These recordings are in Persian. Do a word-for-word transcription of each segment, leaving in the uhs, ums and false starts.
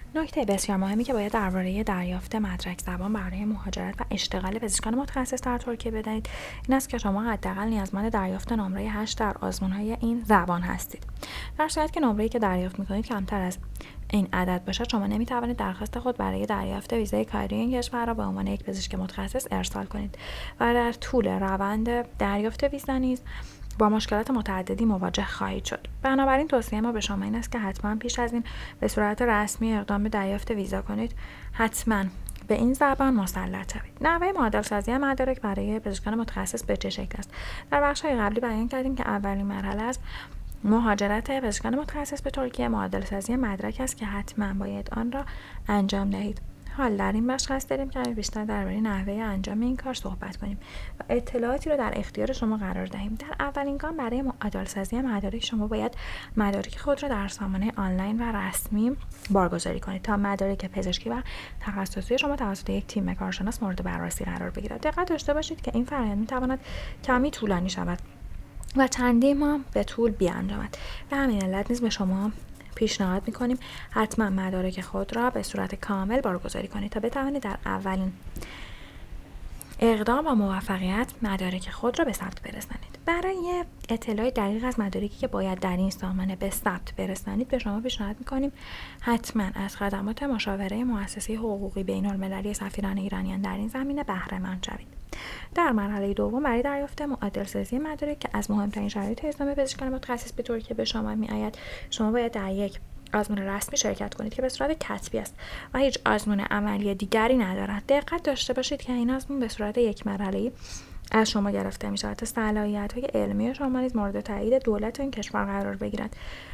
نکته بسیار مهمی که باید درباره دریافت مدرک زبان برای مهاجرت و اشتغال پزشکان متخصص در ترکیه بدانید این است که شما حداقل نیازمند دریافت نمره هشت در آزمون‌های این زبان هستید. در صورتی که نمره‌ای که دریافت می‌کنید کمتر از این عدد باشد، شما نمی‌توانید درخواست خود برای دریافت ویزای کاری این کشور را به عنوان یک پزشک متخصص ارسال کنید و در طول روند دریافت ویزا نیز با مشکلات متعددی مواجه خواهید شد. بنابراین توصیه ما به شما این است که حتما پیش از این به صورت رسمی اقدام به دریافت ویزا کنید. حتما به این زبان مسلط شوید. نحوه معادل سازی مدارک برای پزشکان متخصص به چه شکل است؟ در بخش‌های قبلی بیان کردیم که اولین مرحله از مهاجرت پزشکان متخصص به ترکیه معادل سازی مدرک است که حتما باید آن را انجام دهید. حال در این بخش قصد داریم که بیشتر درباره نحوه انجام این کار صحبت کنیم و اطلاعاتی رو در اختیار شما قرار دهیم. در اولین گام برای معادل سازی مدارک شما باید مدارک خود را در سامانه آنلاین و رسمی بارگذاری کنید تا مدارک پزشکی و تخصصی شما توسط یک تیم کارشناس مورد بررسی قرار بگیرد. دقت داشته باشید که این فرآیند می‌تواند کمی طولانی شود و چندین ماه به طول بیانجامد. به همین علت نیز به شما پیشنهاد می‌کنیم حتما مدارک خود را به صورت کامل بارگذاری کنید تا بتوانید در اولین اقدام با موفقیت مدارک خود را به ثبت برسانید. برای اطلاع دقیق از مدارکی که باید در این سامانه به ثبت برسانید به شما پیشنهاد می‌کنیم حتما از خدمات مشاوره مؤسسه حقوقی بین‌المللی سفیران ایرانیان در این زمینه بهره مند شوید. در مرحله دوم برای دریافت معادل سازی مدارک که از مهمترین شرایط اقدام پزشکان متخصص به ترکیه به شما می‌آید، شما باید در یک آزمون رسمی شرکت کنید که به صورت کتبی است و هیچ آزمون عملی دیگری ندارد. دقت داشته باشید که این آزمون به صورت یک مرحله‌ای از شما گرفته می‌شود تا صلاحیت‌های علمی شما نیز مورد تایید دولت این کشور قرار بگیرد.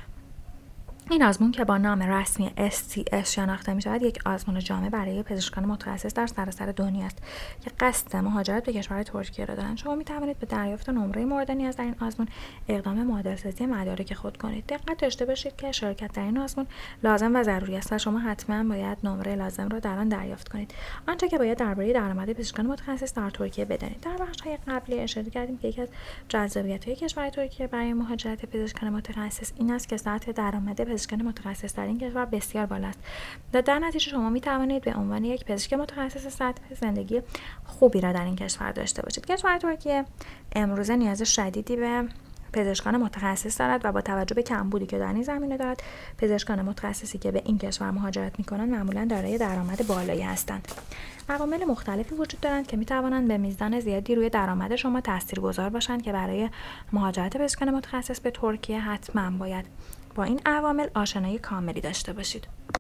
این آزمون که با نام رسمی اس تی اس شناخته می شود یک آزمون جامع برای پزشکان متخصص در سراسر دنیا است که قصد مهاجرت به کشور ترکیه را دارند. شما می توانید به دریافت نمره مورد نیاز در این آزمون اقدام معادل سازی مدارک خود کنید. دقت داشته باشید که شرکت در این آزمون لازم و ضروری است و شما حتما باید نمره لازم را در آن دریافت کنید. آنچه که باید درباره درآمد پزشکان متخصص در ترکیه بدانید. در بخش‌های قبلی اشاره کردیم که یکی از جذابیت‌های کشور ترکیه برای مهاجرت پزشکان متخصص این است که سطح درآمد پزشکان متخصص در این کشور بسیار بالا است و در نتیجه شما می توانید به عنوان یک پزشک متخصص سطح زندگی خوبی را در این کشور داشته باشید. کشور ترکیه امروزه نیاز شدیدی به پزشکان متخصص دارد و با توجه به کمبودی که در این زمینه دارد، پزشکان متخصصی که به این کشور مهاجرت می‌کنند معمولاً دارای درآمد بالایی هستند. عوامل مختلفی وجود دارند که می‌توانند به میزان زیادی روی درآمد شما تاثیرگذار باشند که برای مهاجرت پزشکان متخصص به ترکیه حتماً باید با این عوامل آشنایی کاملی داشته باشید.